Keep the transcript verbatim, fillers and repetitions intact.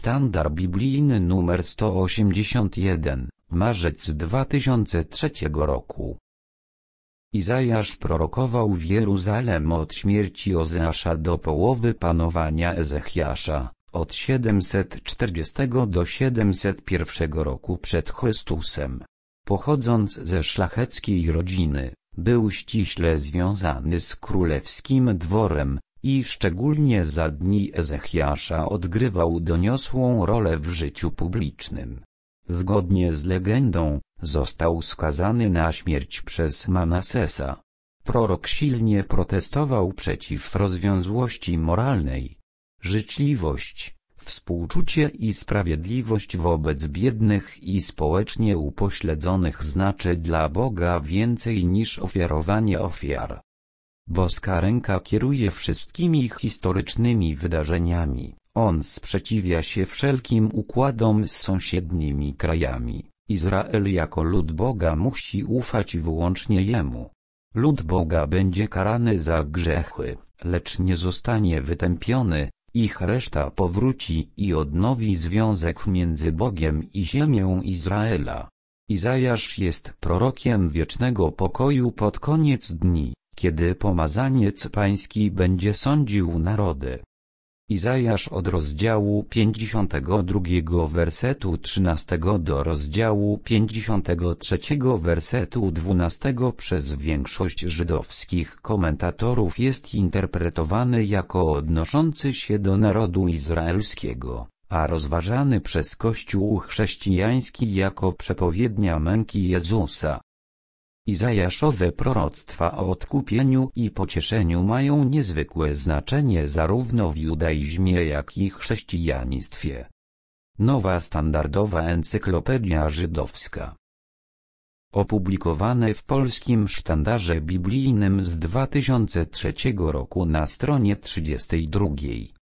Sztandar biblijny numer sto osiemdziesiąt jeden, marzec dwa tysiące trzeciego roku. Izajasz prorokował w Jeruzalem od śmierci Ozeasza do połowy panowania Ezechiasza, od siedemset czterdziestego do siedemset pierwszego roku przed Chrystusem. Pochodząc ze szlacheckiej rodziny, był ściśle związany z królewskim dworem i szczególnie za dni Ezechiasza odgrywał doniosłą rolę w życiu publicznym. Zgodnie z legendą, został skazany na śmierć przez Manasesa. Prorok silnie protestował przeciw rozwiązłości moralnej. Życzliwość, współczucie i sprawiedliwość wobec biednych i społecznie upośledzonych znaczy dla Boga więcej niż ofiarowanie ofiar. Boska ręka kieruje wszystkimi historycznymi wydarzeniami. On sprzeciwia się wszelkim układom z sąsiednimi krajami. Izrael jako lud Boga musi ufać wyłącznie Jemu. Lud Boga będzie karany za grzechy, lecz nie zostanie wytępiony. Ich reszta powróci i odnowi związek między Bogiem i ziemią Izraela. Izajasz jest prorokiem wiecznego pokoju pod koniec dni, kiedy pomazaniec pański będzie sądził narody. Izajasz od rozdziału pięćdziesiątego drugiego wersetu trzynastego do rozdziału pięćdziesiątego trzeciego wersetu dwunastego przez większość żydowskich komentatorów jest interpretowany jako odnoszący się do narodu izraelskiego, a rozważany przez Kościół chrześcijański jako przepowiednia męki Jezusa. Izajaszowe proroctwa o odkupieniu i pocieszeniu mają niezwykłe znaczenie zarówno w judaizmie, jak i chrześcijaństwie. Nowa Standardowa Encyklopedia Żydowska. Opublikowane w Polskim Sztandarze Biblijnym z dwa tysiące trzeciego roku na stronie trzydziestej drugiej.